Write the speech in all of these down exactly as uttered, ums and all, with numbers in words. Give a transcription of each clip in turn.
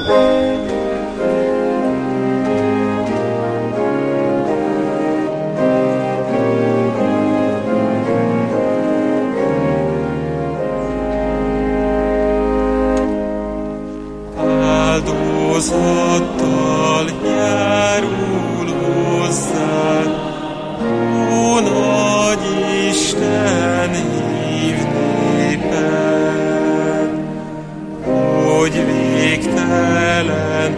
áldozattal járul hozzád, ó nagy Isten, hív néped, hogy végtelen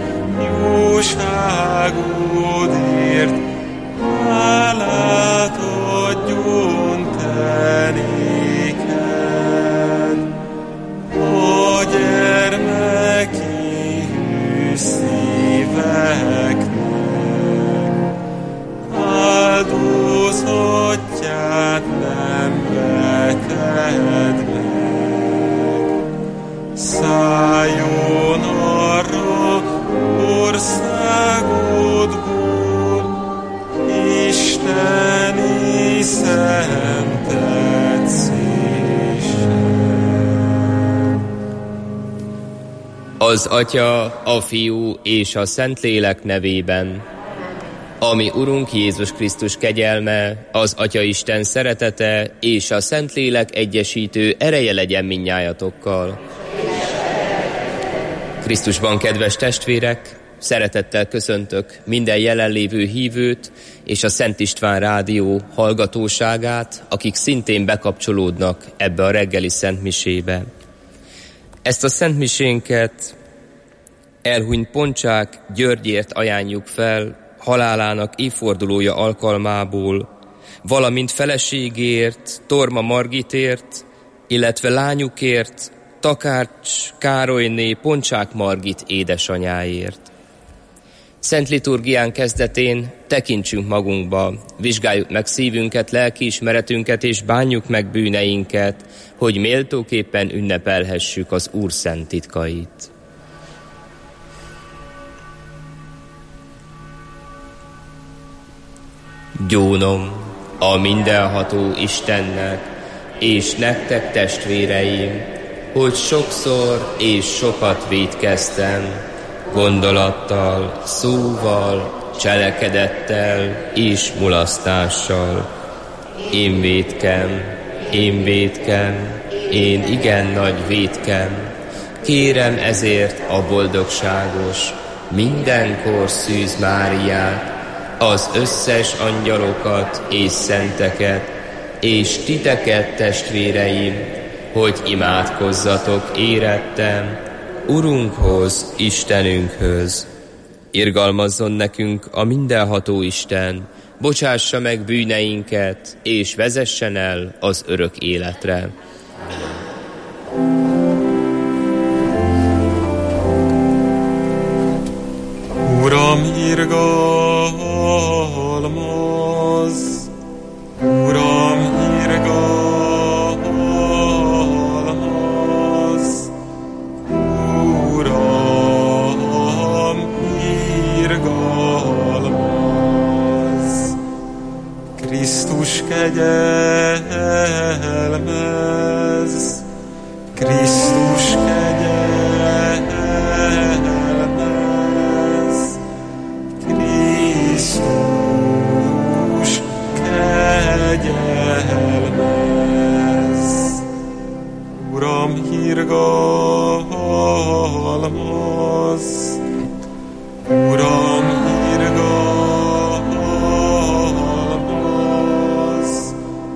jóságodért hálát adjon te néked. A gyermeki szíveknek áldozatját nem veted meg. Szálljon arra országodból isteni szentetszéssel. Az Atya, a Fiú és a Szentlélek nevében. Ami Urunk Jézus Krisztus kegyelme, az Atya Isten szeretete és a Szentlélek egyesítő ereje legyen mindnyájatokkal. Krisztusban, kedves testvérek, szeretettel köszöntök minden jelenlévő hívőt és a Szent István Rádió hallgatóságát, akik szintén bekapcsolódnak ebbe a reggeli szentmisébe. Ezt a szentmisénket elhunyt Poncsák Györgyért ajánljuk fel halálának évfordulója alkalmából, valamint feleségért, Torma Margitért, illetve lányukért, Takács Károlyné Poncsák Margit édesanyáért. Szent liturgián kezdetén tekintsünk magunkba, vizsgáljuk meg szívünket, lelkiismeretünket és bánjuk meg bűneinket, hogy méltóképpen ünnepelhessük az Úr szent titkait. Gyónom a mindenható Istennek, és nektek testvéreim, hogy sokszor és sokat vétkeztem, gondolattal, szóval, cselekedettel és mulasztással. Én vétkem, én vétkem, én igen nagy vétkem. Kérem ezért a boldogságos, mindenkor Szűz Máriát, az összes angyalokat és szenteket, és titeket, testvéreim, hogy imádkozzatok érettem Urunkhoz, Istenünkhöz. Irgalmazzon nekünk a mindenható Isten, bocsássa meg bűneinket, és vezessen el az örök életre. Uram, irgalmazz! Uram, irgalmazz! Uram, irgalmazz! Krisztus kegyelmez! Krisztus kegyelmez! Krisztus kegyelmez! Uram, irgalmazz! Uram, irgalmazz!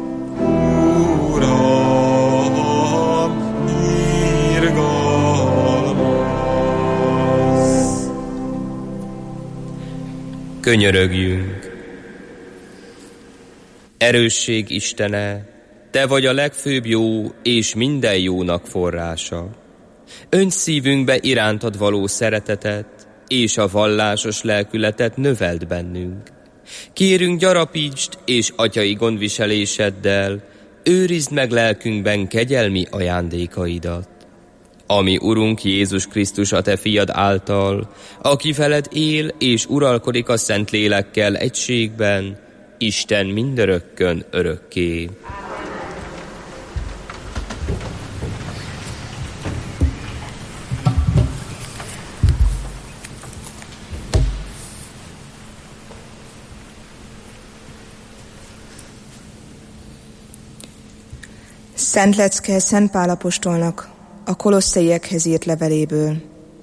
Uram, irgalmazz! Könyörögjünk! Erősség Istene, te vagy a legfőbb jó és minden jónak forrása. Önts szívünkbe irántad való szeretetet, és a vallásos lelkületet növeld bennünk. Kérünk, gyarapítsd, és atyai gondviseléseddel őrizd meg lelkünkben kegyelmi ajándékaidat. Ami Urunk Jézus Krisztus a te fiad által, aki veled él és uralkodik a Szentlélekkel egységben, Isten mindörökkön örökké. Szent lecke Szent Pál apostolnak a kolosszaiekhez írt leveléből.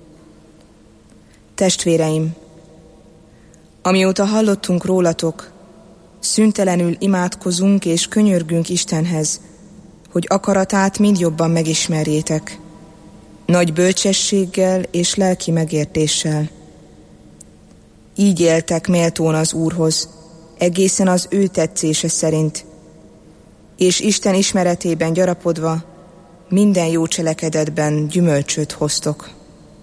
Testvéreim, amióta hallottunk rólatok, szüntelenül imádkozunk és könyörgünk Istenhez, hogy akaratát mind jobban megismerjétek, nagy bölcsességgel és lelki megértéssel. Így éltek méltón az Úrhoz, egészen az ő tetszése szerint, és Isten ismeretében gyarapodva minden jó cselekedetben gyümölcsöt hoztok.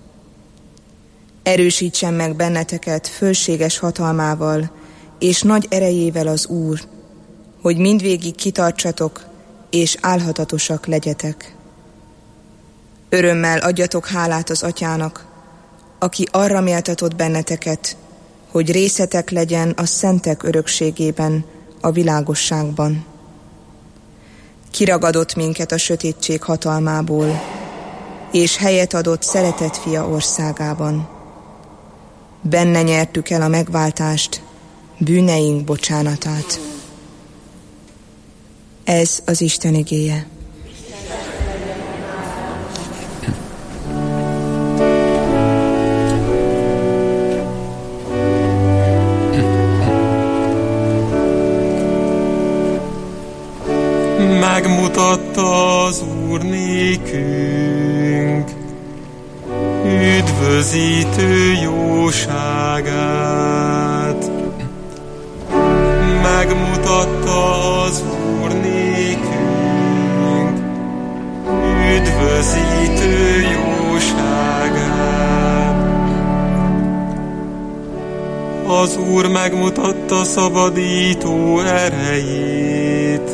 Erősítsen meg benneteket fölséges hatalmával és nagy erejével az Úr, hogy mindvégig kitartsatok és álhatatosak legyetek. Örömmel adjatok hálát az Atyának, aki arra méltatott benneteket, hogy részetek legyen a szentek örökségében, a világosságban. Kiragadott minket a sötétség hatalmából, és helyet adott szeretett fia országában. Benne nyertük el a megváltást, bűneink bocsánatát. Ez az Isten igéje. Megmutatta az Úr nékünk üdvözítő jóságát. Megmutatta az Úr nékünk üdvözítő jóságát. Az Úr megmutatta szabadító erejét,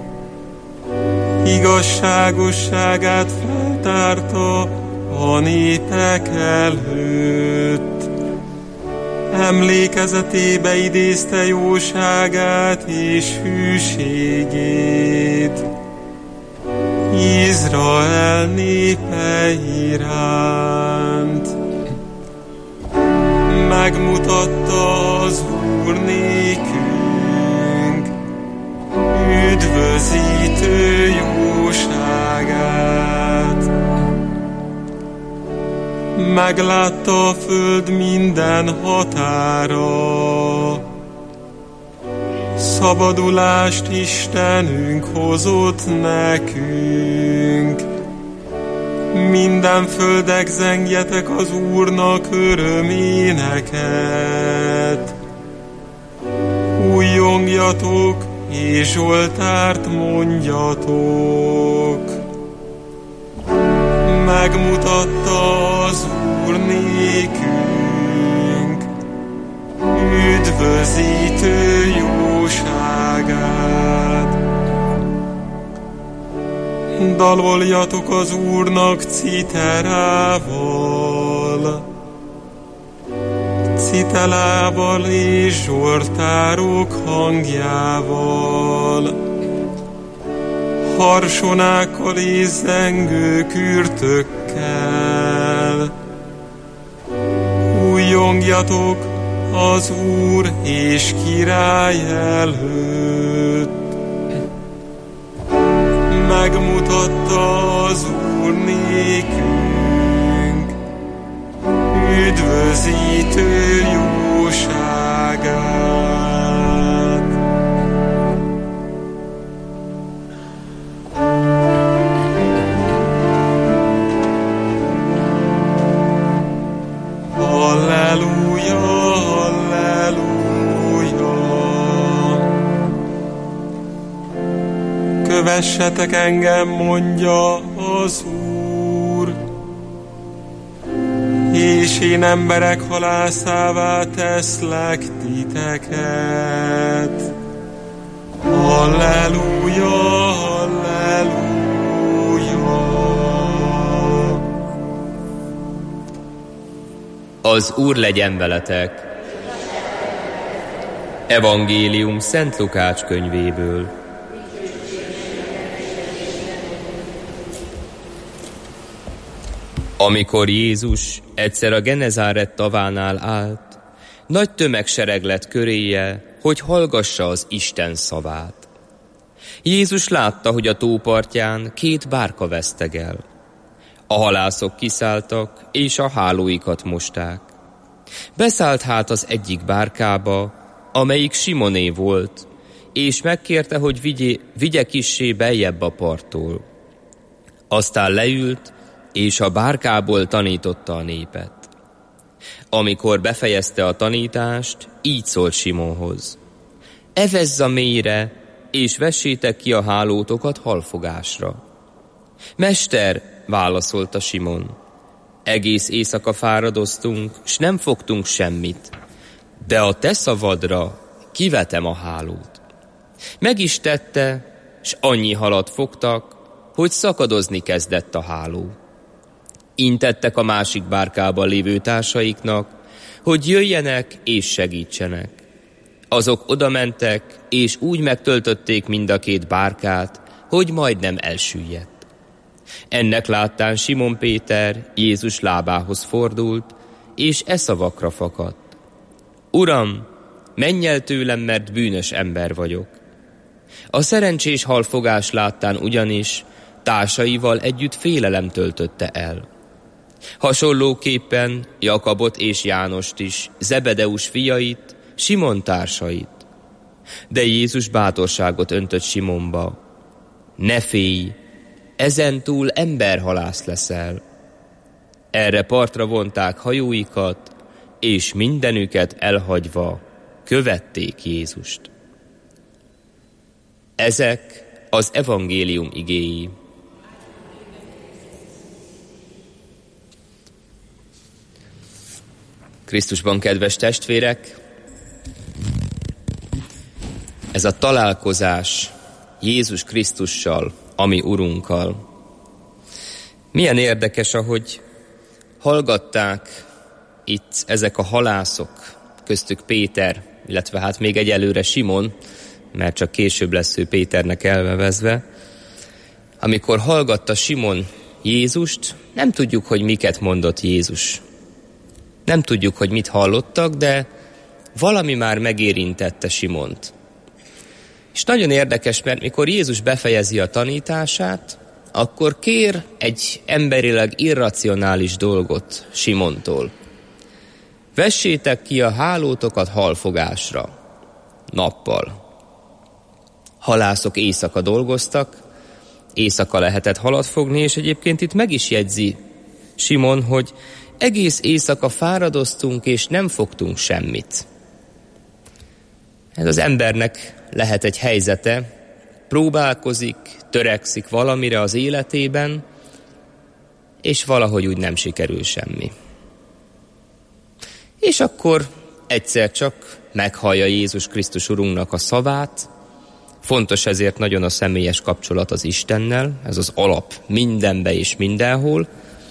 igazságosságát feltárta a népek előtt. Emlékezetébe idézte jóságát és hűségét Izrael népe iránt. Megmutatta az Úr nékünk üdvözítő jóságát. Meglátta a föld minden határa, szabadulást Istenünk hozott nekünk. Minden földek, zengjetek az Úrnak öröméneket. Újjongjatok és Zsoltárt mondjatok. Megmutatta az Úr nékünk üdvözítő jóságát. Daloljatok az Úrnak citerával, citelával és zsoltárok hangjával, harsonákkal és zengő kürtökkel. Újjongjatok az Úr és Király előtt. Megmutatta az Úr nékünk üdvözítő jóságát. Halleluja, halleluja. Kövessetek engem, mondja az Úr, és én emberek halászává teszlek titeket. Halleluja, halleluja. Az Úr legyen veletek. Evangélium Szent Lukács könyvéből. Amikor Jézus egyszer a Genezáret tavánál állt, nagy tömegsereg lett köréje, hogy hallgassa az Isten szavát. Jézus látta, hogy a tó partján két bárka vesztegel. A halászok kiszálltak, és a hálóikat mosták. Beszállt hát az egyik bárkába, amelyik Simoné volt, és megkérte, hogy vigye, vigye kissé beljebb a parttól. Aztán leült, és a bárkából tanította a népet. Amikor befejezte a tanítást, így szólt Simonhoz: evezz a mélyre, és vessétek ki a hálótokat halfogásra. Mester, válaszolta Simon, egész éjszaka fáradoztunk, s nem fogtunk semmit, de a te szavadra kivetem a hálót. Meg is tette, s annyi halat fogtak, hogy szakadozni kezdett a háló. Intettek a másik bárkában lévő társaiknak, hogy jöjjenek és segítsenek. Azok odamentek, és úgy megtöltötték mind a két bárkát, hogy majdnem elsüllyedt. Ennek láttán Simon Péter Jézus lábához fordult, és e szavakra fakadt: Uram, menj el tőlem, mert bűnös ember vagyok. A szerencsés halfogás láttán ugyanis társaival együtt félelem töltötte el. Hasonlóképpen Jakabot és Jánost is, Zebedeus fiait, Simon társait. De Jézus bátorságot öntött Simonba: ne félj, ezentúl emberhalász leszel. Erre partra vonták hajóikat, és mindenüket elhagyva követték Jézust. Ezek az evangélium igéi. Krisztusban, kedves testvérek, ez a találkozás Jézus Krisztussal, a mi Urunkkal. Milyen érdekes, ahogy hallgatták itt ezek a halászok, köztük Péter, illetve hát még egyelőre Simon, mert csak később lesz ő Péternek elnevezve. Amikor hallgatta Simon Jézust, nem tudjuk, hogy miket mondott Jézus. Nem tudjuk, hogy mit hallottak, de valami már megérintette Simont. És nagyon érdekes, mert mikor Jézus befejezi a tanítását, akkor kér egy emberileg irracionális dolgot Simontól. Vessétek ki a hálótokat halfogásra, nappal. Halászok éjszaka dolgoztak, éjszaka lehetett halat fogni, és egyébként itt meg is jegyzi Simon, hogy egész éjszaka fáradoztunk, és nem fogtunk semmit. Ez az embernek lehet egy helyzete, próbálkozik, törekszik valamire az életében, és valahogy úgy nem sikerül semmi. És akkor egyszer csak meghallja Jézus Krisztus Urunknak a szavát. Fontos ezért nagyon a személyes kapcsolat az Istennel, ez az alap mindenbe és mindenhol.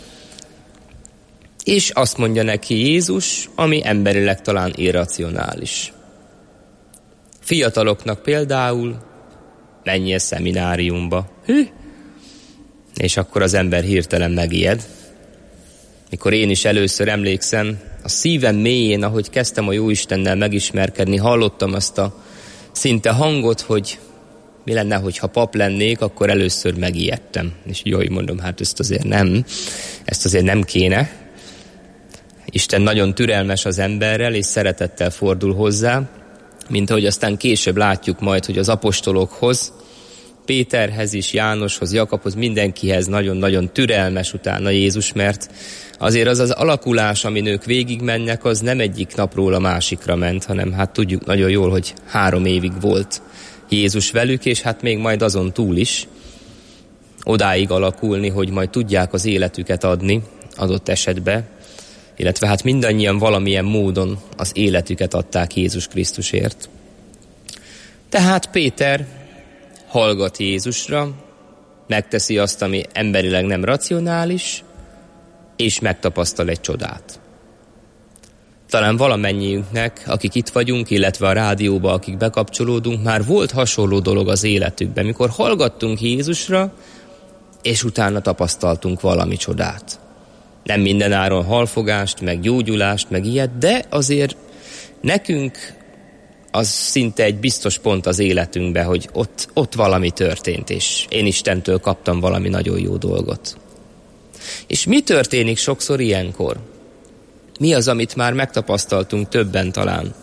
És azt mondja neki Jézus, ami emberileg talán irracionális. Fiataloknak például menjél szemináriumba. Hű! És akkor az ember hirtelen megijed. Mikor én is először emlékszem, a szívem mélyén, ahogy kezdtem a Jóistennel megismerkedni, hallottam azt a szinte hangot, hogy mi lenne, hogyha pap lennék, akkor először megijedtem. És jaj, mondom, hát ezt azért nem, ezt azért nem kéne. Isten nagyon türelmes az emberrel, és szeretettel fordul hozzá, mint ahogy aztán később látjuk majd, hogy az apostolokhoz, Péterhez is, Jánoshoz, Jakabhoz, mindenkihez nagyon-nagyon türelmes utána Jézus, mert azért az az alakulás, amin ők végigmennek, az nem egyik napról a másikra ment, hanem hát tudjuk nagyon jól, hogy három évig volt Jézus velük, és hát még majd azon túl is odáig alakulni, hogy majd tudják az életüket adni adott esetben, illetve hát mindannyian valamilyen módon az életüket adták Jézus Krisztusért. Tehát Péter hallgat Jézusra, megteszi azt, ami emberileg nem racionális, és megtapasztal egy csodát. Talán valamennyiünknek, akik itt vagyunk, illetve a rádióba, akik bekapcsolódunk, már volt hasonló dolog az életükben, mikor hallgattunk Jézusra, és utána tapasztaltunk valami csodát. Nem mindenáron halfogást, meg gyógyulást, meg ilyet, de azért nekünk az szinte egy biztos pont az életünkben, hogy ott, ott valami történt, és én Istentől kaptam valami nagyon jó dolgot. És mi történik sokszor ilyenkor? Mi az, amit már megtapasztaltunk többen talán?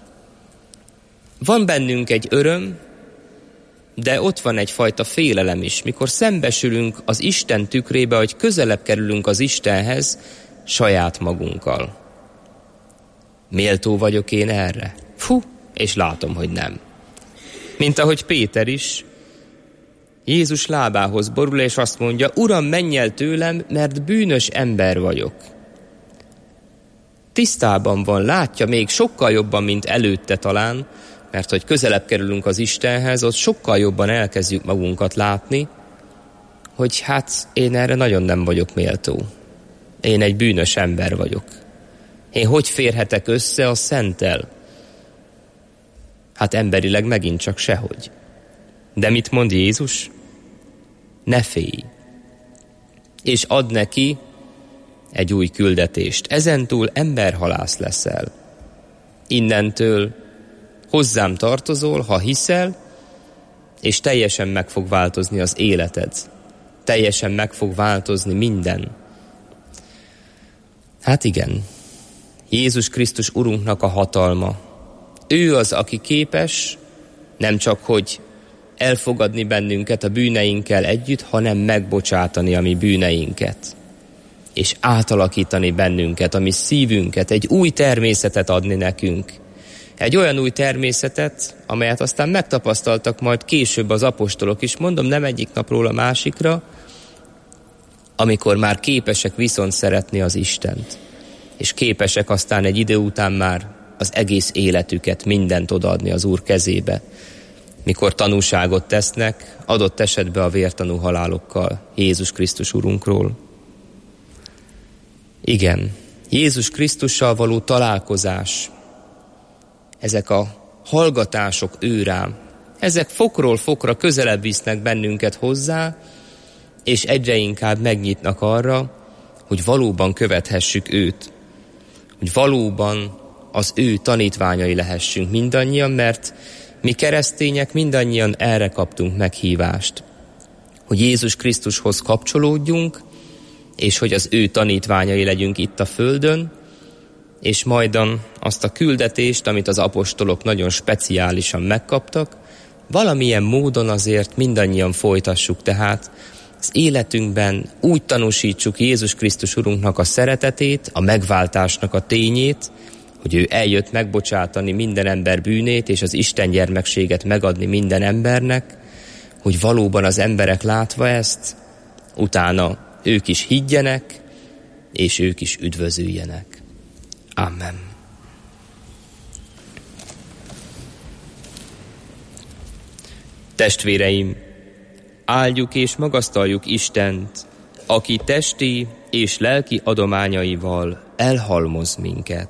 Van bennünk egy öröm, de ott van egyfajta félelem is, mikor szembesülünk az Isten tükrébe, hogy közelebb kerülünk az Istenhez saját magunkkal. Méltó vagyok én erre? Fú, és látom, hogy nem. Mint ahogy Péter is, Jézus lábához borul, és azt mondja, Uram, menj el tőlem, mert bűnös ember vagyok. Tisztában van, látja még sokkal jobban, mint előtte talán, mert hogy közelebb kerülünk az Istenhez, ott sokkal jobban elkezdjük magunkat látni, hogy hát én erre nagyon nem vagyok méltó. Én egy bűnös ember vagyok. Én hogy férhetek össze a Szenttel? Hát emberileg megint csak sehogy. De mit mond Jézus? Ne félj. És ad neki egy új küldetést. Ezentúl emberhalász leszel. Innentől hozzám tartozol, ha hiszel, és teljesen meg fog változni az életed. Teljesen meg fog változni minden. Hát igen, Jézus Krisztus Urunknak a hatalma. Ő az, aki képes nem csak, hogy elfogadni bennünket a bűneinkkel együtt, hanem megbocsátani a mi bűneinket. És átalakítani bennünket, a mi szívünket, egy új természetet adni nekünk. Egy olyan új természetet, amelyet aztán megtapasztaltak majd később az apostolok is, mondom, nem egyik napról a másikra, amikor már képesek viszont szeretni az Istent. És képesek aztán egy idő után már az egész életüket, mindent odaadni az Úr kezébe. Mikor tanúságot tesznek, adott esetben a vértanú halálokkal Jézus Krisztus Urunkról. Igen, Jézus Krisztussal való találkozás, ezek a hallgatások ő rám, ezek fokról fokra közelebb visznek bennünket hozzá, és egyre inkább megnyitnak arra, hogy valóban követhessük őt, hogy valóban az ő tanítványai lehessünk mindannyian, mert mi keresztények mindannyian erre kaptunk meghívást, hogy Jézus Krisztushoz kapcsolódjunk, és hogy az ő tanítványai legyünk itt a földön, és majdan azt a küldetést, amit az apostolok nagyon speciálisan megkaptak, valamilyen módon azért mindannyian folytassuk, tehát az életünkben úgy tanúsítsuk Jézus Krisztus Urunknak a szeretetét, a megváltásnak a tényét, hogy ő eljött megbocsátani minden ember bűnét, és az Isten gyermekséget megadni minden embernek, hogy valóban az emberek látva ezt, utána ők is higgyenek, és ők is üdvözüljenek. Amen. Testvéreim, áldjuk és magasztaljuk Istent, aki testi és lelki adományaival elhalmoz minket.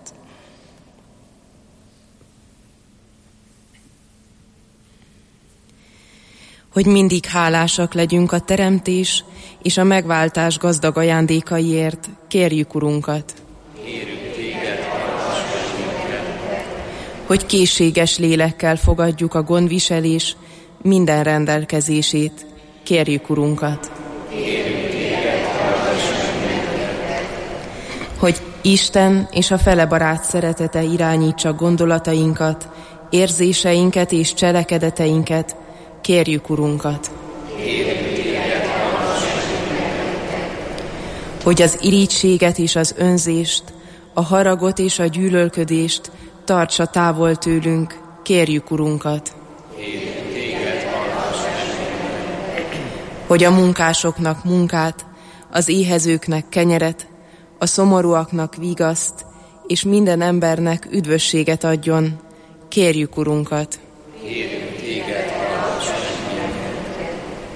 Hogy mindig hálásak legyünk a teremtés és a megváltás gazdag ajándékaiért, kérjük Urunkat. Kérjük téged, hallgass meg minket. Hogy készséges lélekkel fogadjuk a gondviselés minden rendelkezését, kérjük Urunkat. Kérjük téged, hallgass meg minket. Hogy Isten és a fele barát szeretete irányítsa gondolatainkat, érzéseinket és cselekedeteinket, kérjük Urunkat. Kérjük téged, hallgass meg minket. Hogy az irítséget és az önzést, a haragot és a gyűlölködést tartsa távol tőlünk, kérjük Urunkat. Kérjük téged, hallgass meg minket. Hogy a munkásoknak munkát, az éhezőknek kenyeret, a szomorúaknak vigaszt, és minden embernek üdvösséget adjon, kérjük Urunkat. Kérjük téged, hallgass meg minket.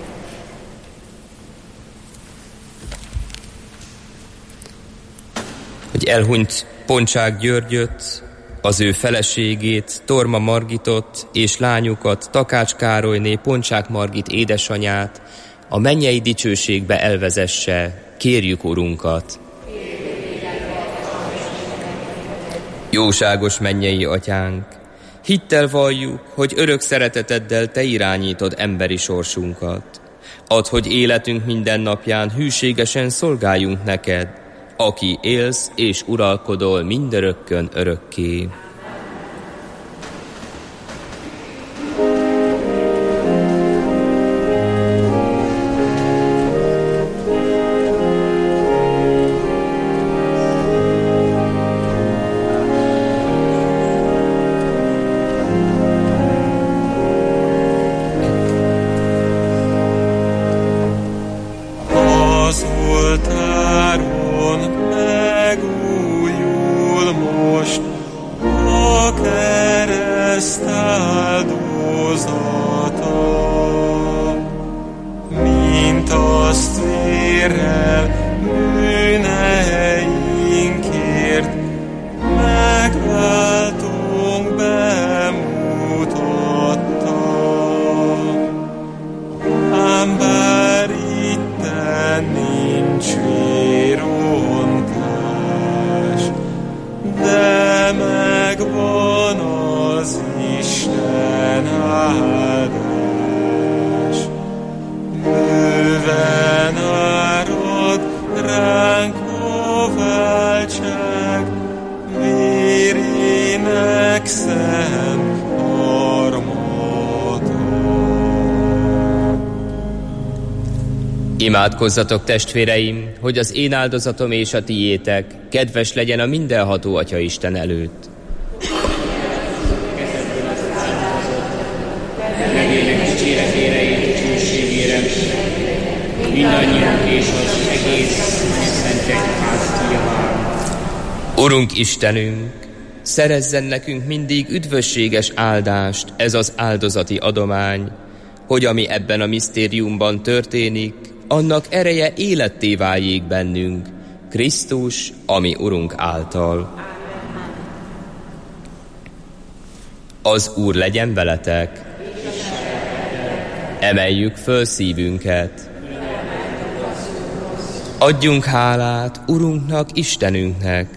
Hogy elhunyt Poncsák Györgyöt, az ő feleségét, Torma Margitot és lányukat, Takács Károlyné, Poncsák Margit édesanyát a mennyei dicsőségbe elvezesse, kérjük Urunkat. Jóságos mennyei atyánk, Hittel valljuk, hogy örök szereteteddel Te irányítod emberi sorsunkat. Add, hogy életünk minden napján hűségesen szolgáljunk neked, aki élsz és uralkodol mindörökkön örökké. Imádkozzatok, testvéreim, hogy az én áldozatom és a tiétek kedves legyen a mindenható Atyaisten előtt. Nevének dicséretére és dicsőségére, mindannyiunk és az egész szent egyház javára. Urunk Istenünk, szerezzen nekünk mindig üdvösséges áldást ez az áldozati adomány, hogy ami ebben a misztériumban történik, annak ereje életté váljék bennünk, Krisztus, ami Urunk által. Az Úr legyen veletek. Emeljük föl szívünket. Adjunk hálát Urunknak, Istenünknek.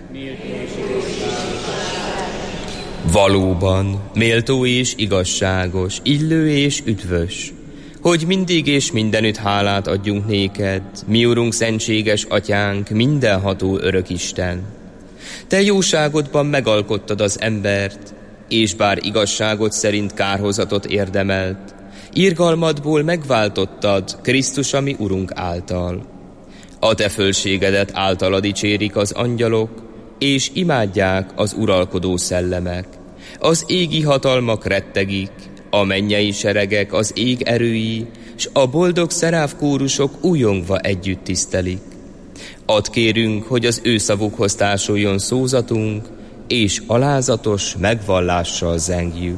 Valóban méltó és igazságos, illő és üdvös, hogy mindig és mindenütt hálát adjunk néked, mi Urunk, szentséges Atyánk, mindenható örök Isten. Te jóságodban megalkottad az embert, és bár igazságot szerint kárhozatot érdemelt, irgalmadból megváltottad Krisztus, ami Urunk által. A te fölségedet általa dicsérik az angyalok, és imádják az uralkodó szellemek. Az égi hatalmak rettegik, a mennyei seregek, az ég erői, s a boldog szeráf kórusok újongva együtt tisztelik. Add kérünk, hogy az ő szavukhoz társuljon szózatunk, és alázatos megvallással zengjük.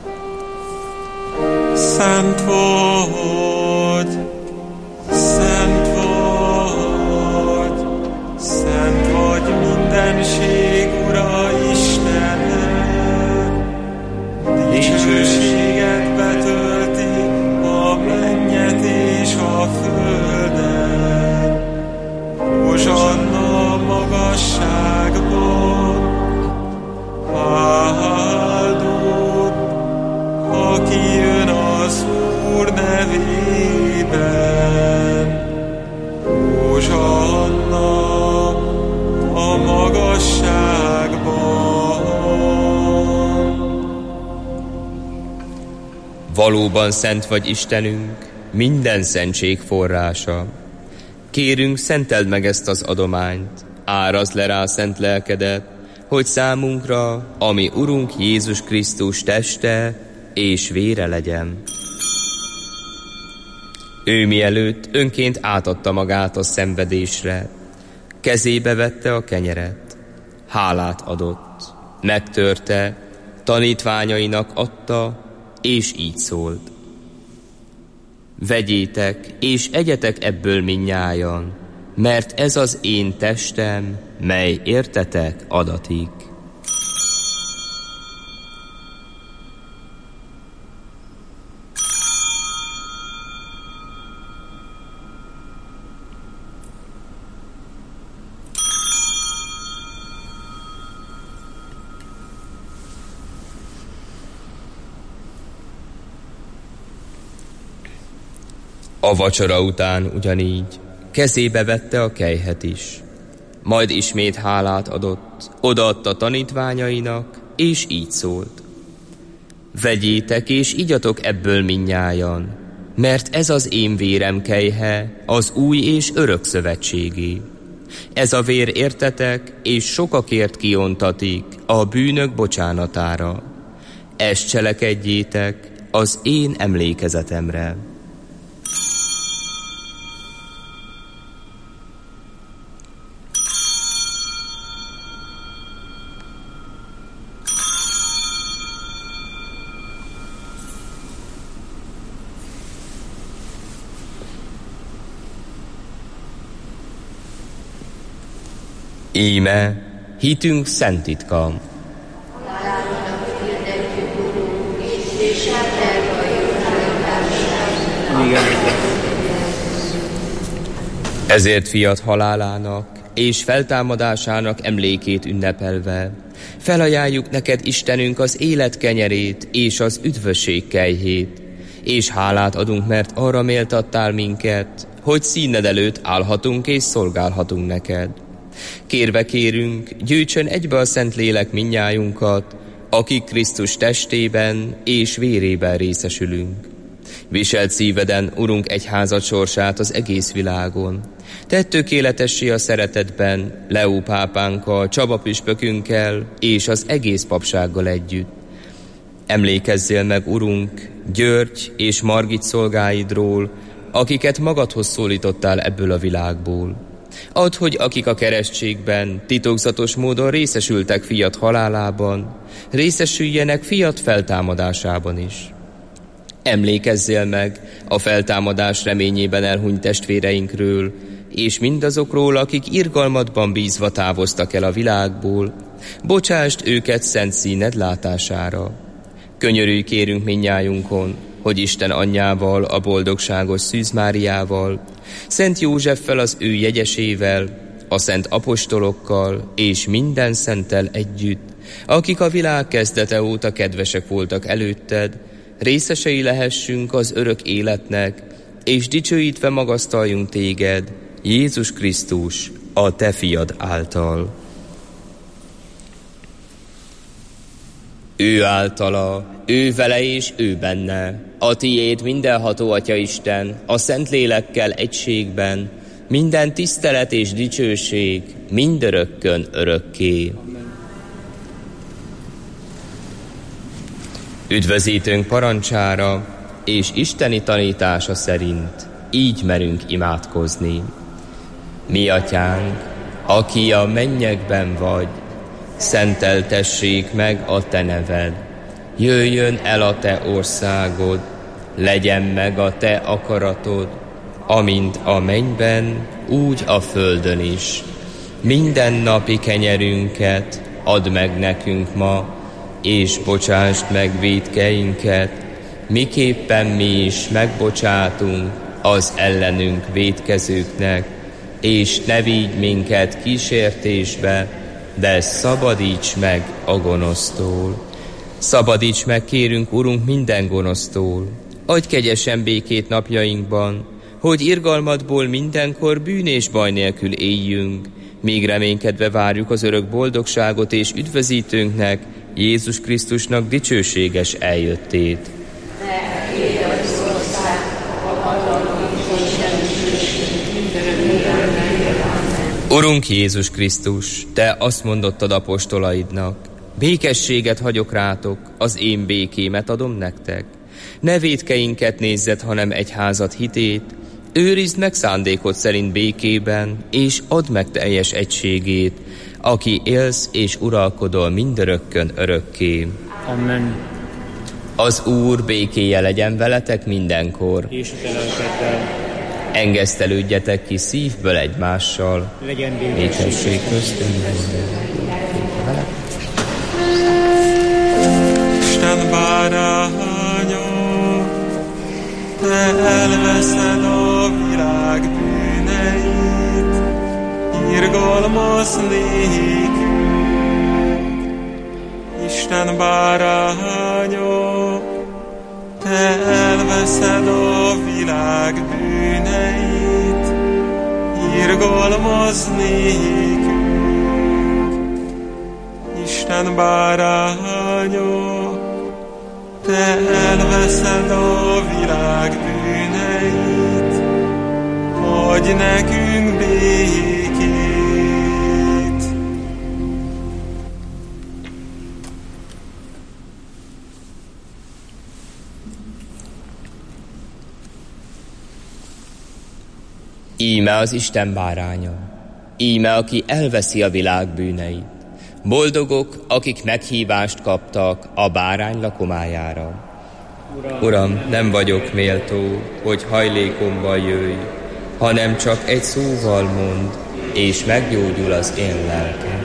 Szent vagy, szent vagy, szent vagy mindenség Ura Istenem. Dicsőséget betölti a mennyet és a földet. Hozsanna magasságban, áldott, aki jön az Úr nevében. Hozsanna a magasságban. Valóban szent vagy Istenünk, minden szentség forrása. Kérünk, szenteld meg ezt az adományt, árazd le rá szent lelkedet, hogy számunkra, ami Urunk Jézus Krisztus teste és vére legyen. Ő mielőtt önként átadta magát a szenvedésre, kezébe vette a kenyeret, hálát adott, megtörte, tanítványainak adta, és így szólt. Vegyétek, és egyetek ebből mindnyájan, mert ez az én testem, mely értetek adatik. A vacsora után ugyanígy kezébe vette a kelyhet is, majd ismét hálát adott, odaadta tanítványainak, és így szólt: vegyétek és igyatok ebből mindnyájan, mert ez az én vérem kelyhe, az új és örök szövetségé. Ez a vér értetek, és sokakért kiontatik a bűnök bocsánatára. Ezt cselekedjétek az én emlékezetemre. Íme hitünk szent titka. Ezért fiat halálának és feltámadásának emlékét ünnepelve felajánljuk neked, Istenünk, az élet kenyerét és az üdvösség kelyhét, és hálát adunk, mert arra méltattál minket, hogy színed előtt állhatunk és szolgálhatunk neked. Kérve kérünk, gyűjtsön egybe a Szentlélek mindnyájunkat, akik Krisztus testében és vérében részesülünk. Viselt szíveden, Urunk, egyházad sorsát az egész világon. Tedd tökéletessé a szeretetben Leó pápánkkal, Csaba püspökünkkel és az egész papsággal együtt. Emlékezzél meg, Urunk, György és Margit szolgáidról, akiket magadhoz szólítottál ebből a világból. Add, hogy akik a keresztségben titokzatos módon részesültek fiat halálában, részesüljenek fiat feltámadásában is. Emlékezzél meg a feltámadás reményében elhunyt testvéreinkről, és mindazokról, akik irgalmadban bízva távoztak el a világból, bocsásd őket szent színed látására. Könyörülj kérünk mindnyájunkon, hogy Isten anyjával, a boldogságos Szűz Máriával, Szent Józseffel az ő jegyesével, a szent apostolokkal és minden szenttel együtt, akik a világ kezdete óta kedvesek voltak előtted, részesei lehessünk az örök életnek, és dicsőítve magasztaljunk téged, Jézus Krisztus, a te fiad által. Ő általa, ő vele és ő benne, a tiéd mindenható Atya Isten, a Szentlélekkel egységben, minden tisztelet és dicsőség, mindörökkön örökké. Üdvözítőnk parancsára és isteni tanítása szerint így merünk imádkozni. Mi atyánk, aki a mennyekben vagy, szenteltessék meg a te neved. Jöjjön el a te országod, legyen meg a te akaratod, amint a mennyben, úgy a földön is. Minden napi kenyerünket add meg nekünk ma, és bocsásd meg vétkeinket, miképpen mi is megbocsátunk az ellenünk vétkezőknek, és ne vigy minket kísértésbe, de szabadíts meg a gonosztól. Szabadíts meg, kérünk, Urunk, minden gonosztól. Adj kegyesen békét napjainkban, hogy irgalmadból mindenkor bűn és baj nélkül éljünk, míg reménykedve várjuk az örök boldogságot és üdvözítőnknek, Jézus Krisztusnak dicsőséges eljöttét. Urunk Jézus Krisztus, te azt mondottad apostolaidnak, békességet hagyok rátok, az én békémet adom nektek. Ne vétkeinket nézzed, hanem egyházad hitét, őrizd meg szándékod szerint békében, és add meg teljes egységét, aki élsz és uralkodol mindörökkön örökké. Amen. Az Úr békéje legyen veletek mindenkor. És a te lelkeddel. Engesztelődjetek ki szívből egymással. Legyen békesség köztünk. Isten báránya, te elveszed a világ bűneit, irgalmaz nékünk. Isten báránya, te elveszed a világ bűneit, bűneit, irgalmaz nékünk. Isten báránya, te elveszed a világ bűneit, adj nekünk békét. Íme az Isten báránya, íme aki elveszi a világ bűneit. Boldogok, akik meghívást kaptak a bárány lakomájára. Uram, Uram, nem vagyok méltó, hogy hajlékomban jöjj, hanem csak egy szóval mondd, és meggyógyul az én lelkem.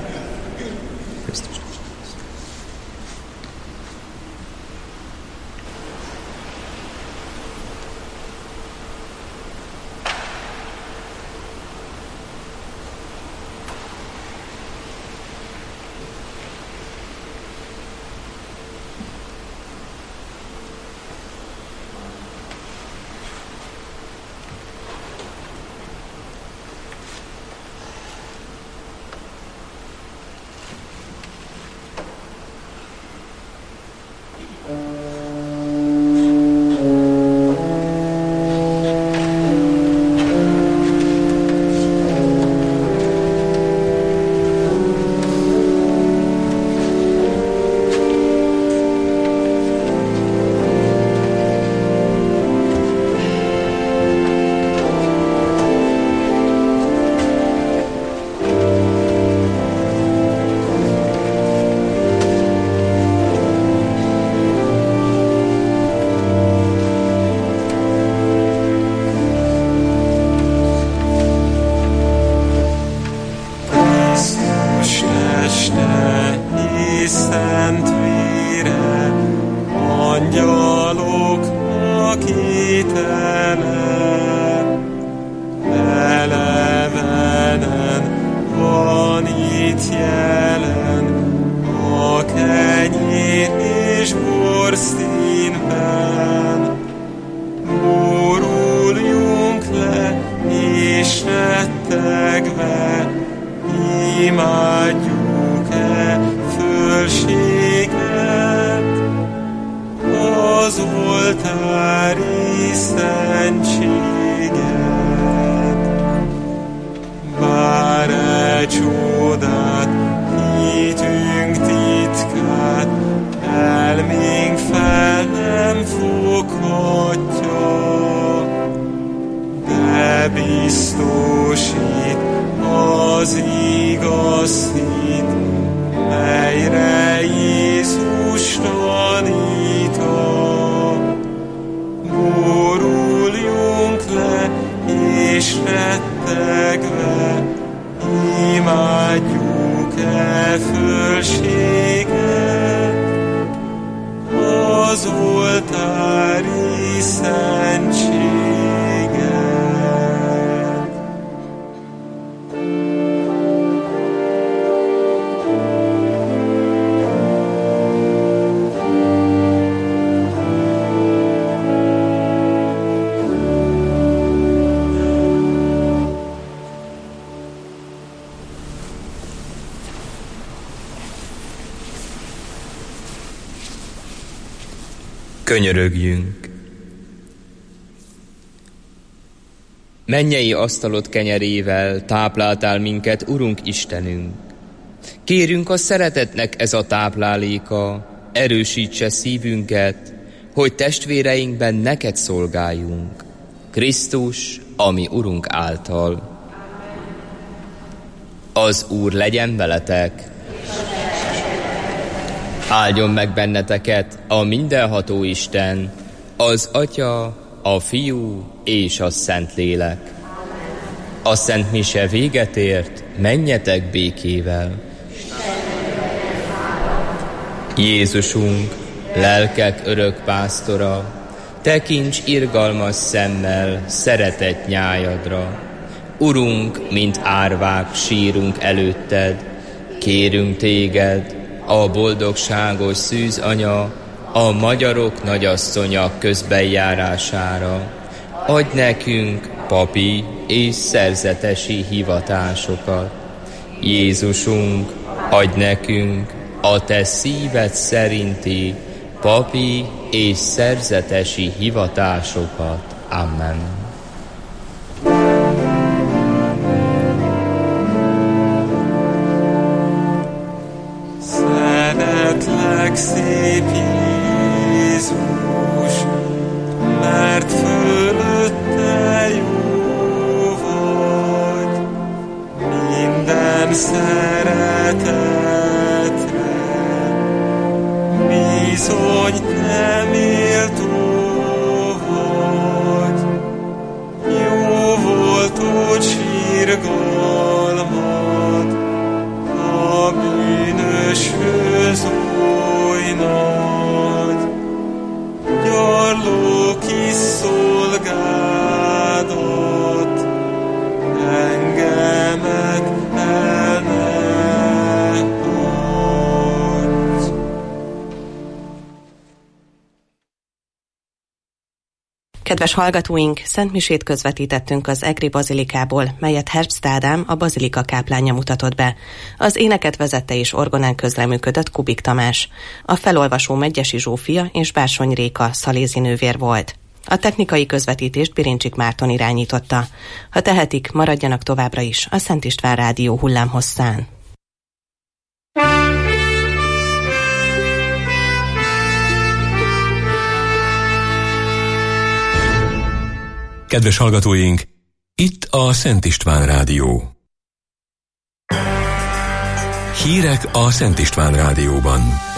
Könyörögjünk! Mennyei asztalod kenyerével tápláltál minket, Urunk Istenünk. Kérünk a szeretetnek ez a tápláléka, erősítse szívünket, hogy testvéreinkben neked szolgáljunk. Krisztus, ami Urunk által. Az Úr legyen veletek. Áldjon meg benneteket a mindenható Isten, az Atya, a Fiú és a Szentlélek. A Szent Mise véget ért, menjetek békével. Jézusunk, lelkek örök pásztora, tekints irgalmas szemmel szeretett nyájadra. Urunk, mint árvák sírunk előtted, kérünk téged, a boldogságos szűzanya, a magyarok nagyasszonya közbenjárására. Adj nekünk papi és szerzetesi hivatásokat. Jézusunk, adj nekünk a te szíved szerinti papi és szerzetesi hivatásokat. Amen. Szeretlek, szép Jézus, mert fölötte jó vagy, minden szeretetre bizony te méltó vagy. Jó volt, hogy sírgalmad a bűnöshöz oly nagy. Gyarló kis szolgádat, engemet el ne hagyj. Kedves hallgatóink, szentmisét közvetítettünk az Egri Bazilikából, melyet Herbst Ádám, a bazilika káplánja mutatott be. Az éneket vezette és orgonán közreműködött Kubik Tamás. A felolvasó Medgyessy Zsófia és Bársony Réka szalézi nővér volt. A technikai közvetítést Birincsik Márton irányította. Ha tehetik, maradjanak továbbra is a Szent István Rádió hullámhosszán. Kedves hallgatóink, itt a Szent István Rádió. Hírek a Szent István Rádióban.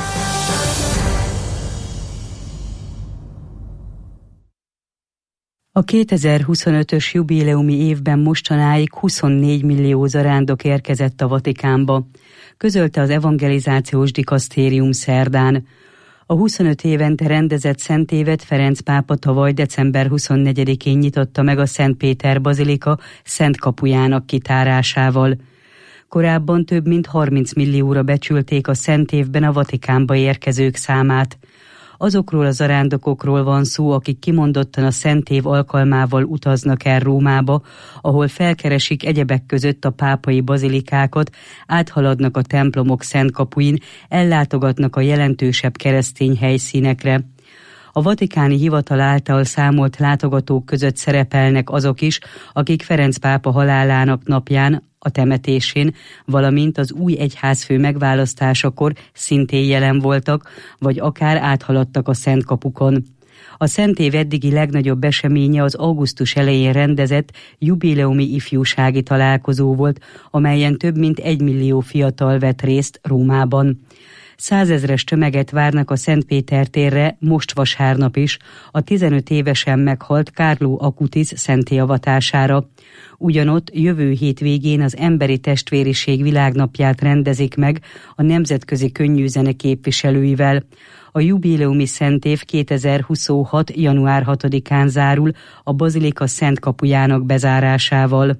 A kétezer-huszonötös jubileumi évben mostanáig huszonnégy millió zarándok érkezett a Vatikánba, közölte az evangelizációs dikasztérium szerdán. A huszonöt évente rendezett szentévet Ferenc pápa tavaly december huszonnegyedikén nyitotta meg a Szent Péter bazilika Szent kapujának kitárásával. Korábban több mint harminc millióra becsülték a szent évben a Vatikánba érkezők számát. Azokról a zarándokokról van szó, akik kimondottan a szent év alkalmával utaznak el Rómába, ahol felkeresik egyebek között a pápai bazilikákat, áthaladnak a templomok szent kapuin, ellátogatnak a jelentősebb keresztény helyszínekre. A vatikáni hivatal által számolt látogatók között szerepelnek azok is, akik Ferenc pápa halálának napján, a temetésén, valamint az új egyházfő megválasztásakor szintén jelen voltak, vagy akár áthaladtak a szent kapukon. A szent év eddigi legnagyobb eseménye az augusztus elején rendezett jubileumi ifjúsági találkozó volt, amelyen több mint egy millió fiatal vett részt Rómában. Százezres tömeget várnak a Szent Péter térre most vasárnap is, a tizenöt évesen meghalt Carlo Acutis szenttélyavatására. Ugyanott jövő hét végén az Emberi Testvériség világnapját rendezik meg a nemzetközi könnyűzene képviselőivel. A jubileumi szentév kétezer-huszonhat. január hatodikán zárul a bazilika szent kapujának bezárásával.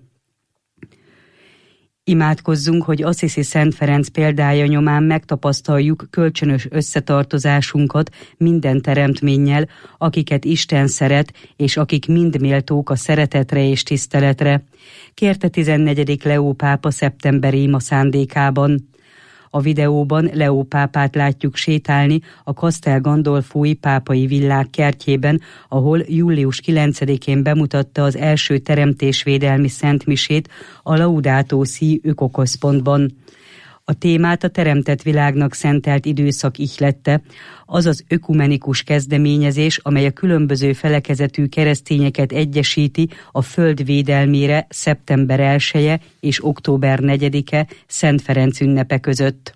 Imádkozzunk, hogy Assisi Szent Ferenc példája nyomán megtapasztaljuk kölcsönös összetartozásunkat minden teremtménnyel, akiket Isten szeret, és akik mind méltók a szeretetre és tiszteletre, kérte tizennegyedik Leó pápa szeptemberi ima szándékában. A videóban Leó pápát látjuk sétálni a Castel Gandolfói pápai villák kertjében, ahol július kilencedikén bemutatta az első teremtésvédelmi szentmisét a Laudato Si ökoközpontban. A témát a teremtett világnak szentelt időszak ihlette, azaz ökumenikus kezdeményezés, amely a különböző felekezetű keresztényeket egyesíti a föld védelmére szeptember elseje és október negyedike Szent Ferenc ünnepe között.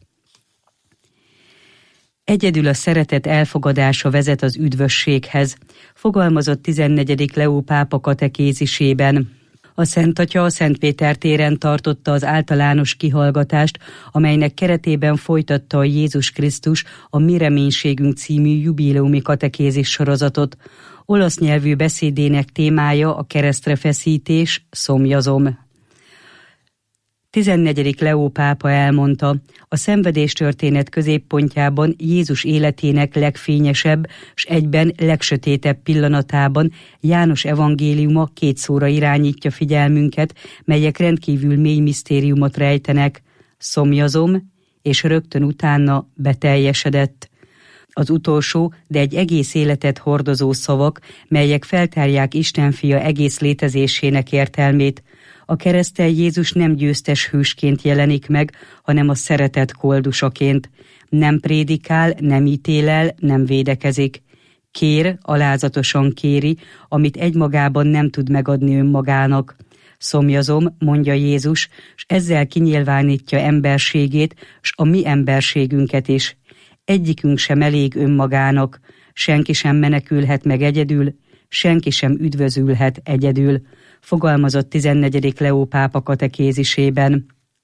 Egyedül a szeretet elfogadása vezet az üdvösséghez, fogalmazott tizennegyedik Leó pápa katekézisében. A Szent Atya a Szent Péter téren tartotta az általános kihallgatást, amelynek keretében folytatta a Jézus Krisztus a Mi reménységünk című jubileumi katekézis sorozatot. Olasz nyelvű beszédének témája a keresztre feszítés, szomjazom. tizennegyedik Leó pápa elmondta, a szenvedéstörténet középpontjában Jézus életének legfényesebb s egyben legsötétebb pillanatában János evangéliuma két szóra irányítja figyelmünket, melyek rendkívül mély misztériumot rejtenek. Szomjazom, és rögtön utána beteljesedett. Az utolsó, de egy egész életet hordozó szavak, melyek feltárják Isten fia egész létezésének értelmét. A kereszten Jézus nem győztes hősként jelenik meg, hanem a szeretet koldusaként. Nem prédikál, nem ítél el, nem védekezik. Kér, alázatosan kéri, amit egymagában nem tud megadni önmagának. Szomjazom, mondja Jézus, s ezzel kinyilvánítja emberségét, s a mi emberségünket is. Egyikünk sem elég önmagának, senki sem menekülhet meg egyedül, senki sem üdvözülhet egyedül, fogalmazott tizennegyedik Leó pápa katekézisében.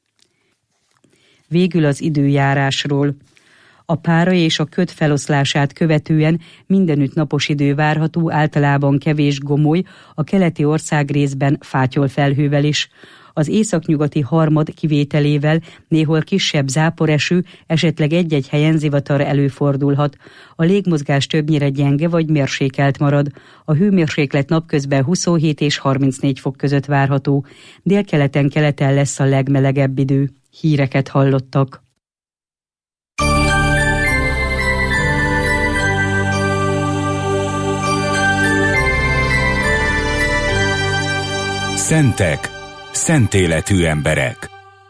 Végül az időjárásról. A pára és a köd feloszlását követően mindenütt napos idő várható, általában kevés gomoly, a keleti országrészben fátyol felhővel is. Az északnyugati harmad kivételével néhol kisebb záporeső, esetleg egy-egy helyen zivatar előfordulhat. A légmozgás többnyire gyenge vagy mérsékelt marad. A hőmérséklet napközben huszonhét és harmincnégy fok között várható. Délkeleten keleten lesz a legmelegebb idő. Híreket hallottak. Szentek, szentéletű emberek.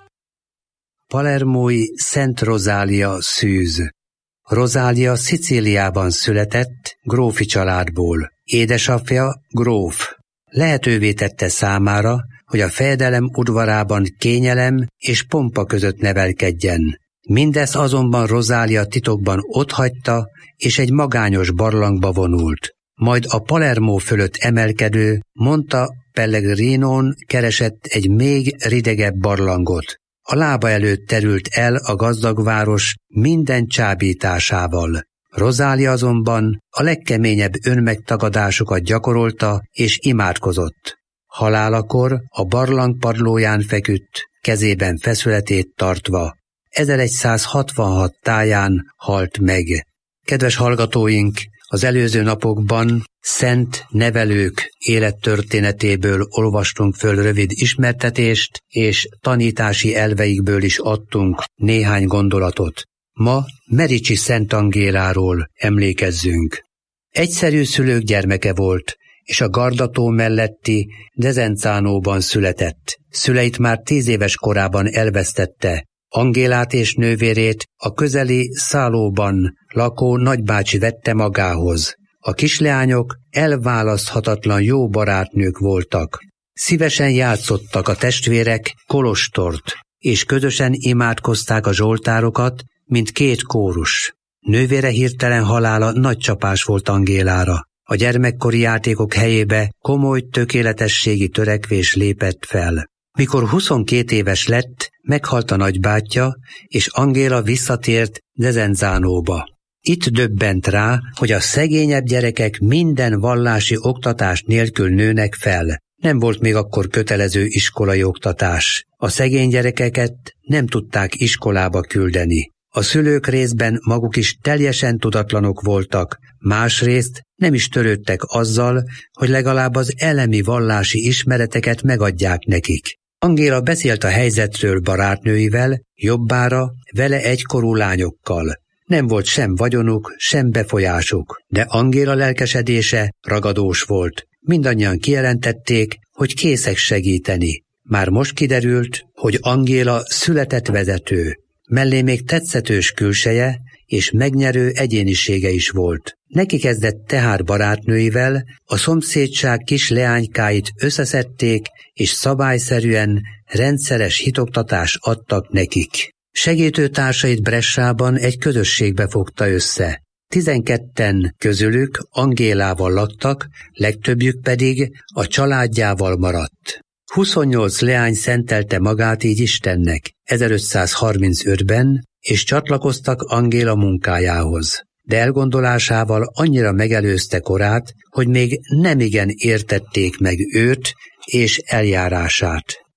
Palermói Szent Rozália szűz. Rozália Szicíliában született, grófi családból. Édesapja gróf. Lehetővé tette számára, hogy a fejedelem udvarában kényelem és pompa között nevelkedjen. Mindez azonban Rozália titokban otthagyta, és egy magányos barlangba vonult. Majd a Palermó fölött emelkedő Monta Pellegrinón keresett egy még ridegebb barlangot. A lába előtt terült el a gazdag város minden csábításával. Rozália azonban a legkeményebb önmegtagadásokat gyakorolta és imádkozott. Halálakor a barlang padlóján feküdt, kezében feszületét tartva. ezeregyszázhatvanhat táján halt meg. Kedves hallgatóink, az előző napokban szent nevelők élettörténetéből olvastunk föl rövid ismertetést, és tanítási elveikből is adtunk néhány gondolatot. Ma Mericsi Szent Angéláról emlékezzünk. Egyszerű szülők gyermeke volt, és a Gardató melletti Desenzánóban született. Szüleit már tíz éves korában elvesztette. Angélát és nővérét a közeli Szálóban lakó nagybácsi vette magához. A kisleányok elválaszthatatlan jó barátnők voltak. Szívesen játszottak a testvérek kolostort, és közösen imádkozták a zsoltárokat, mint két kórus. Nővére hirtelen halála nagy csapás volt Angélára. A gyermekkori játékok helyébe komoly tökéletességi törekvés lépett fel. Mikor huszonkét éves lett, meghalt a nagybátyja, és Angéla visszatért Desenzánóba. Itt döbbent rá, hogy a szegényebb gyerekek minden vallási oktatás nélkül nőnek fel. Nem volt még akkor kötelező iskolai oktatás. A szegény gyerekeket nem tudták iskolába küldeni. A szülők részben maguk is teljesen tudatlanok voltak, másrészt nem is törődtek azzal, hogy legalább az elemi vallási ismereteket megadják nekik. Angéla beszélt a helyzetről barátnőivel, jobbára vele egykorú lányokkal. Nem volt sem vagyonuk, sem befolyásuk, de Angéla lelkesedése ragadós volt. Mindannyian kijelentették, hogy készek segíteni. Már most kiderült, hogy Angéla született vezető. Mellé még tetszetős külseje és megnyerő egyénisége is volt. Neki kezdett tehát barátnőivel, a szomszédság kis leánykáit összeszedték, és szabályszerűen rendszeres hitoktatást adtak nekik. Segítő társait Bressában egy közösségbe fogta össze. Tizenketten közülük Angélával laktak, legtöbbjük pedig a családjával maradt. huszonnyolc leány szentelte magát így Istennek ezerötszázharmincötben, és csatlakoztak Angéla munkájához. De elgondolásával annyira megelőzte korát, hogy még nemigen értették meg őt és eljárását.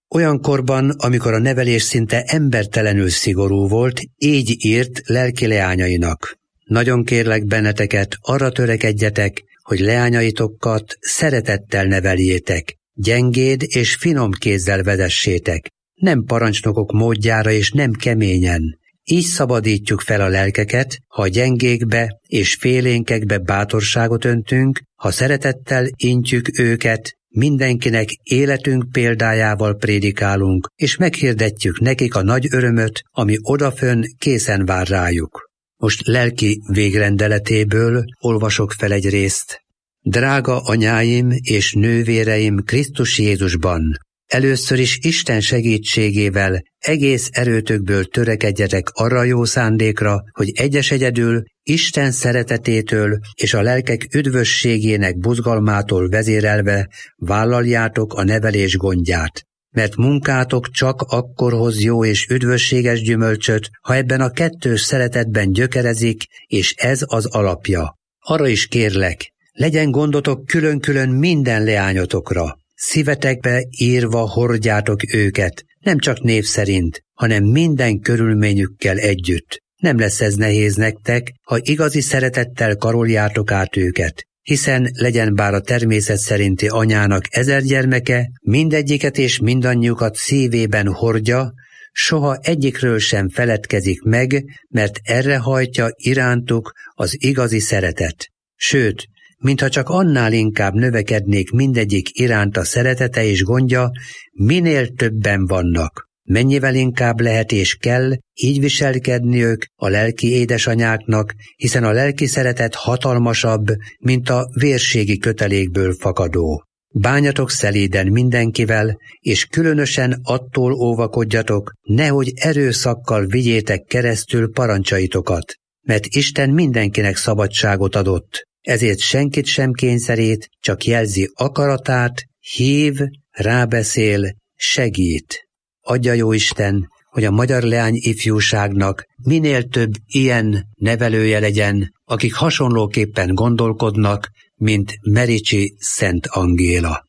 Olyankorban, amikor a nevelés szinte embertelenül szigorú volt, így írt lelki leányainak. Nagyon kérlek benneteket, arra törekedjetek, hogy leányaitokat szeretettel neveljétek, gyengéd és finom kézzel vezessétek, nem parancsnokok módjára és nem keményen. Így szabadítjuk fel a lelkeket, ha gyengékbe és félénkekbe bátorságot öntünk, ha szeretettel intjük őket, mindenkinek életünk példájával prédikálunk, és meghirdetjük nekik a nagy örömöt, ami odafönn készen vár rájuk. Most lelki végrendeletéből olvasok fel egy részt. Drága anyáim és nővéreim Krisztus Jézusban, először is Isten segítségével egész erőtökből törekedjetek arra jó szándékra, hogy egyes egyedül Isten szeretetétől és a lelkek üdvösségének buzgalmától vezérelve vállaljátok a nevelés gondját. Mert munkátok csak akkor hoz jó és üdvösséges gyümölcsöt, ha ebben a kettős szeretetben gyökerezik, és ez az alapja. Arra is kérlek, legyen gondotok külön-külön minden leányotokra. Szívetekbe írva hordjátok őket, nem csak név szerint, hanem minden körülményükkel együtt. Nem lesz ez nehéz nektek, ha igazi szeretettel karoljátok át őket. Hiszen legyen bár a természet szerinti anyának ezer gyermeke, mindegyiket és mindannyiukat szívében hordja, soha egyikről sem feledkezik meg, mert erre hajtja irántuk az igazi szeretet. Sőt, mintha csak annál inkább növekednék mindegyik iránt a szeretete és gondja, minél többen vannak. Mennyivel inkább lehet és kell így viselkedniük a lelki édesanyáknak, hiszen a lelki szeretet hatalmasabb, mint a vérségi kötelékből fakadó. Bánjatok szelíden mindenkivel, és különösen attól óvakodjatok, nehogy erőszakkal vigyétek keresztül parancsaitokat, mert Isten mindenkinek szabadságot adott, ezért senkit sem kényszerít, csak jelzi akaratát, hív, rábeszél, segít. Adja jó Isten, hogy a magyar leány ifjúságnak minél több ilyen nevelője legyen, akik hasonlóképpen gondolkodnak, mint Mericsi Szent Angéla.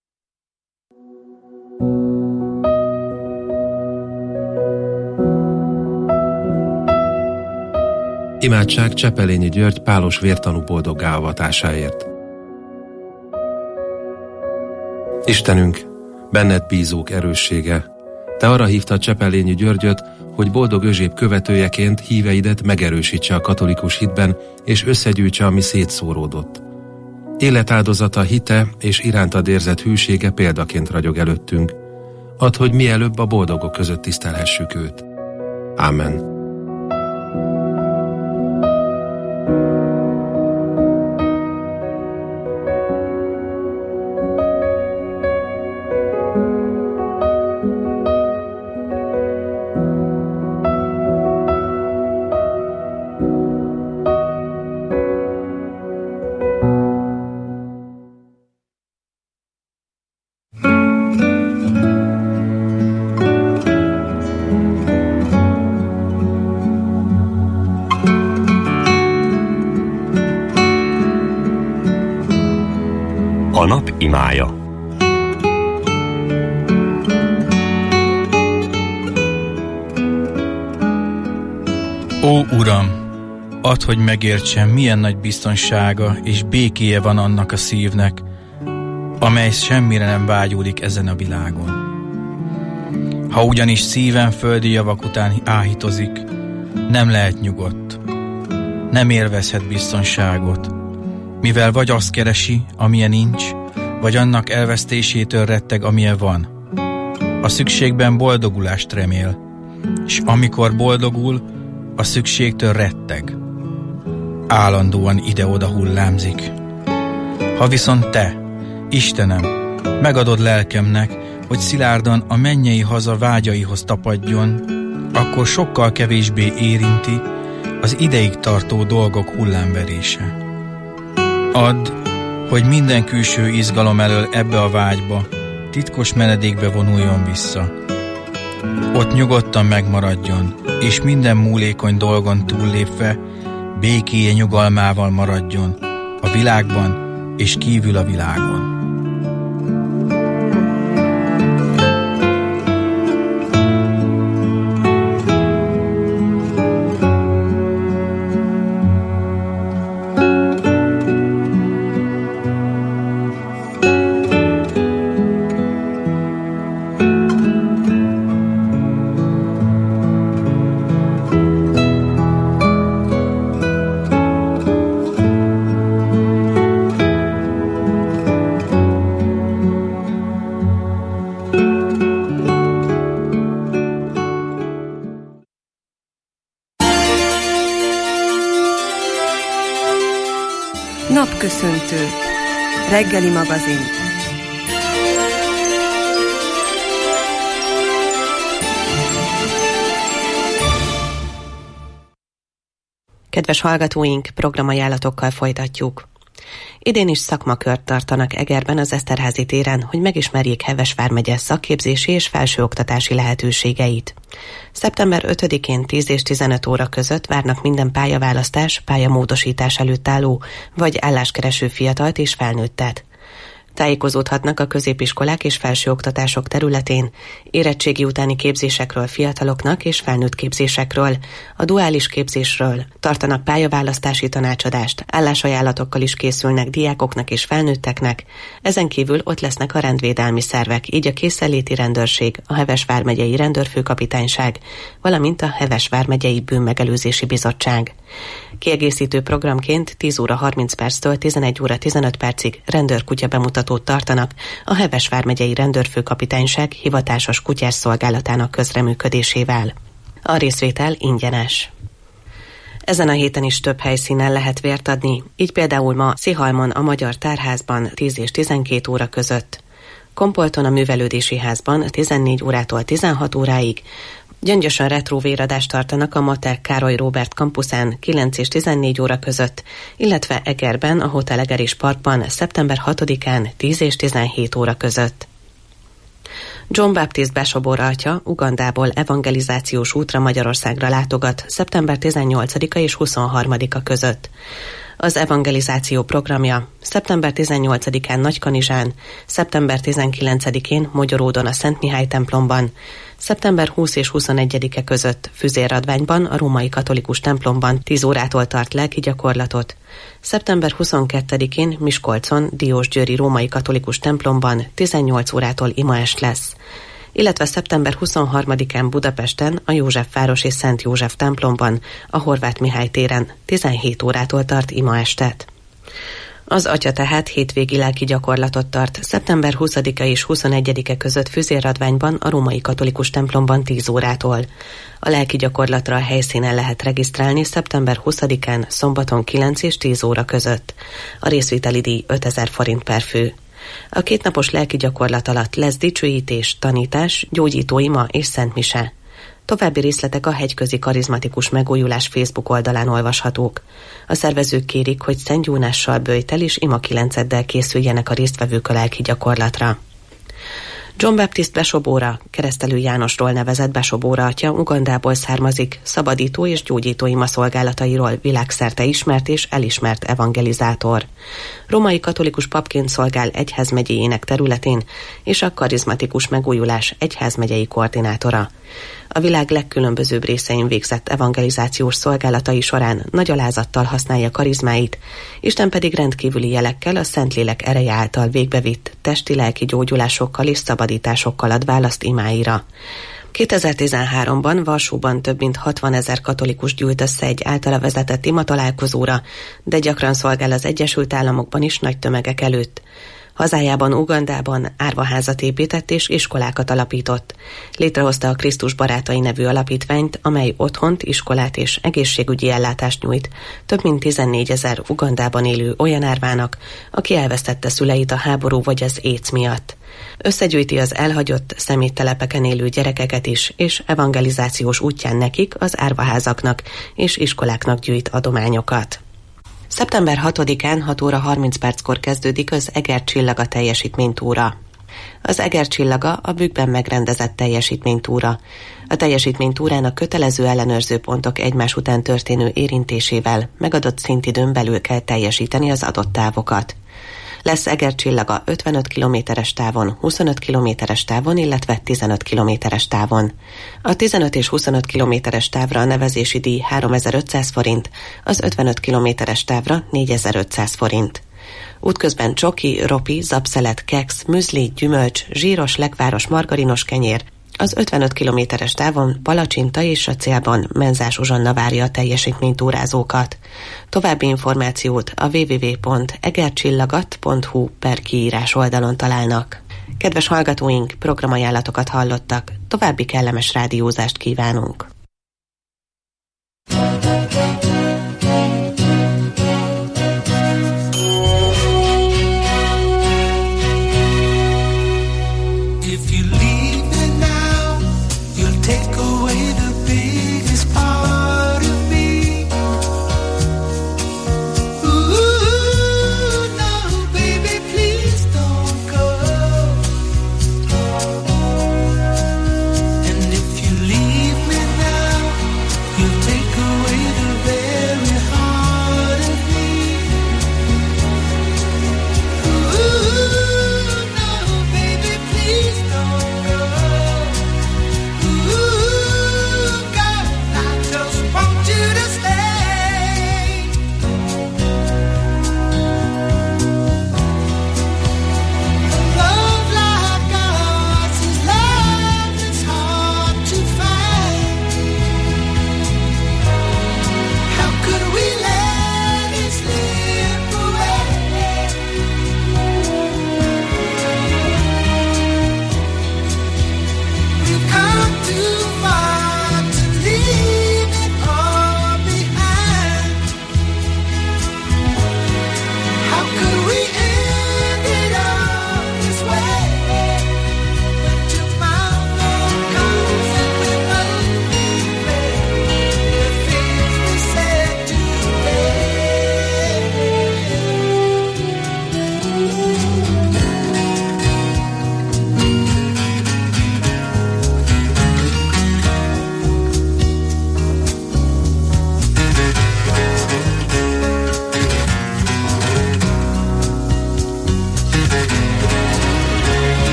Imádság Csepelényi György pálos vértanú boldoggá avatásáért. Istenünk, benned bízók erőssége, te arra hívtad Csepelényi Györgyöt, hogy boldog özséb követőjeként híveidet megerősítse a katolikus hitben, és összegyűjtse, ami szétszóródott. Életáldozata, hite és irántad érzett hűsége példaként ragyog előttünk. Add, hogy mielőbb a boldogok között tisztelhessük őt. Ámen. A nap imája. Ó Uram, add, hogy megértsem, milyen nagy biztonsága és békéje van annak a szívnek, amely semmire nem vágyódik ezen a világon. Ha ugyanis szívem földi javak után áhítozik, nem lehet nyugodt, nem élvezhet biztonságot, mivel vagy azt keresi, amilyen nincs, vagy annak elvesztésétől retteg, amilyen van. A szükségben boldogulást remél, és amikor boldogul, a szükségtől retteg. Állandóan ide-oda hullámzik. Ha viszont te, Istenem, megadod lelkemnek, hogy szilárdan a mennyei haza vágyaihoz tapadjon, akkor sokkal kevésbé érinti az ideig tartó dolgok hullámverése. Add, hogy minden külső izgalom elől ebbe a vágyba, titkos menedékbe vonuljon vissza. Ott nyugodtan megmaradjon, és minden múlékony dolgon túllépve békéje nyugalmával maradjon a világban és kívül a világon. Napköszöntő. Reggeli magazin. Kedves hallgatóink, programajánlatokkal folytatjuk. Idén is szakmakört tartanak Egerben az Eszterházy téren, hogy megismerjék Heves vármegye szakképzési és felsőoktatási lehetőségeit. szeptember ötödikén tíz és tizenöt óra között várnak minden pályaválasztás, pályamódosítás előtt álló vagy álláskereső fiatalt és felnőttet. Tájékozódhatnak a középiskolák és felsőoktatások területén, érettségi utáni képzésekről fiataloknak és felnőtt képzésekről, a duális képzésről, tartanak pályaválasztási tanácsadást, állásajánlatokkal is készülnek diákoknak és felnőtteknek, ezen kívül ott lesznek a rendvédelmi szervek, így a Készenléti Rendőrség, a Heves vármegyei Rendőrfőkapitányság, valamint a Heves vármegyei Bűnmegelőzési Bizottság. Kiegészítő programként tíz óra harminc perctől tizenegy óra tizenöt percig rendőrkutya bemutatót tartanak a Heves vármegyei Rendőrfőkapitányság hivatásos kutyás szolgálatának közreműködésével. A részvétel ingyenes. Ezen a héten is több helyszínen lehet vért adni, így például ma Szihalmon a Magyar Tárházban tíz és tizenkét óra között, Kompolton a Művelődési Házban tizennégy órától tizenhat óráig, Gyöngyösön retro véradást tartanak a Matek Károly Róbert kampuszán kilenc és tizennégy óra között, illetve Egerben a Hotel Egeris Parkban szeptember hatodikán tíz és tizenhét óra között. John Baptist Besobor atya Ugandából evangelizációs útra Magyarországra látogat szeptember tizennyolcadika és huszonharmadika között. Az evangelizáció programja szeptember tizennyolcadikán Nagykanizsán, szeptember tizenkilencedikén Mogyoródon a Szent Mihály templomban, szeptember huszadika és huszonegyedike között Füzérradványban a római katolikus templomban tíz órától tart lelki gyakorlatot, szeptember huszonkettedikén Miskolcon Diósgyőri római katolikus templomban tizennyolc órától imaest lesz, illetve szeptember huszonharmadikán Budapesten a Józsefvárosi Szent József templomban a Horváth Mihály téren tizenhét órától tart imaestet. Az atya tehát hétvégi lelki gyakorlatot tart szeptember huszadika és huszonegyedike között Füzérradványban a római katolikus templomban tíz órától. A lelki gyakorlatra a helyszínen lehet regisztrálni szeptember huszadikán szombaton kilenc és tíz óra között. A részvételi díj ötezer forint per fő. A kétnapos lelki gyakorlat alatt lesz dicsőítés, tanítás, gyógyító ima és szentmise. További részletek a Hegyközi Karizmatikus Megújulás Facebook oldalán olvashatók. A szervezők kérik, hogy szentgyónással, böjtel és imakilenceddel készüljenek a résztvevők a lelki gyakorlatra. John Baptist Besobóra, Keresztelő Jánosról nevezett Besobóra atya Ugandából származik, szabadító és gyógyító ima szolgálatairól világszerte ismert és elismert evangelizátor. Római katolikus papként szolgál egyházmegyéjének területén, és a Karizmatikus Megújulás egyházmegyei koordinátora. A világ legkülönbözőbb részein végzett evangelizációs szolgálatai során nagy alázattal használja karizmáit, Isten pedig rendkívüli jelekkel a Szentlélek ereje által végbevitt testi-lelki gyógyulásokkal és szabadításokkal ad választ imáira. kétezer-tizenháromban Varsóban több mint hatvanezer katolikus gyűlt össze egy általa vezetett ima találkozóra, de gyakran szolgál az Egyesült Államokban is nagy tömegek előtt. Hazájában, Ugandában árvaházat épített és iskolákat alapított. Létrehozta a Krisztus Barátai nevű alapítványt, amely otthont, iskolát és egészségügyi ellátást nyújt több mint tizennégyezer Ugandában élő olyan árvának, aki elvesztette szüleit a háború vagy az AIDS miatt. Összegyűjti az elhagyott szeméttelepeken élő gyerekeket is, és evangelizációs útján nekik, az árvaházaknak és iskoláknak gyűjt adományokat. szeptember hatodikán hat óra harminc perckor kezdődik az Eger Csillaga teljesítménytúra. Az Eger Csillaga a bükkben megrendezett teljesítménytúra. A teljesítménytúrának kötelező ellenőrző pontok egymás után történő érintésével megadott szintidőn belül kell teljesíteni az adott távokat. Lesz Eger Csillaga ötvenöt kilométeres távon, huszonöt kilométeres távon, illetve tizenöt kilométeres távon. A tizenöt és huszonöt kilométeres távra a nevezési díj háromezer-ötszáz forint, az ötvenöt kilométeres távra négyezer-ötszáz forint. Útközben csoki, ropi, zapszelet, keksz, műzli, gyümölcs, zsíros, lekváros, margarinos kenyér, az ötvenöt kilométeres távon palacsinta és a célban Menzás Uzsanna várja a teljesítménytúrázókat. További információt a double-u double-u double-u pont egercsillagat pont hu per kiírás oldalon találnak. Kedves hallgatóink, programajánlatokat hallottak, további kellemes rádiózást kívánunk. the beat.